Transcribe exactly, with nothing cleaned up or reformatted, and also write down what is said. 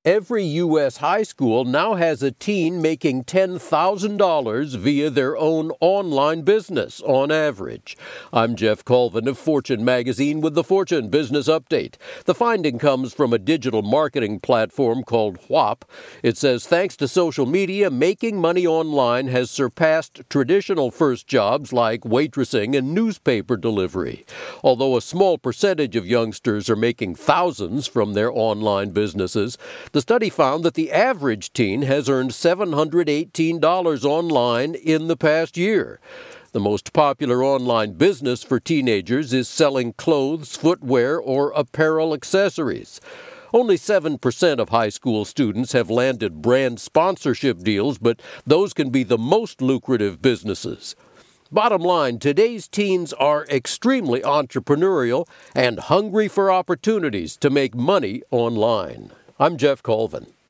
Every U S high school now has a teen making ten thousand dollars via their own online business on average. I'm Jeff Colvin of Fortune Magazine with the Fortune Business Update. The finding comes from a digital marketing platform called Whop. It says thanks to social media, making money online has surpassed traditional first jobs like waitressing and newspaper delivery. Although a small percentage of youngsters are making thousands from their online businesses, the study found that the average teen has earned seven hundred eighteen dollars online in the past year. The most popular online business for teenagers is selling clothes, footwear, or apparel accessories. Only seven percent of high school students have landed brand sponsorship deals, but those can be the most lucrative businesses. Bottom line, today's teens are extremely entrepreneurial and hungry for opportunities to make money online. I'm Jeff Colvin.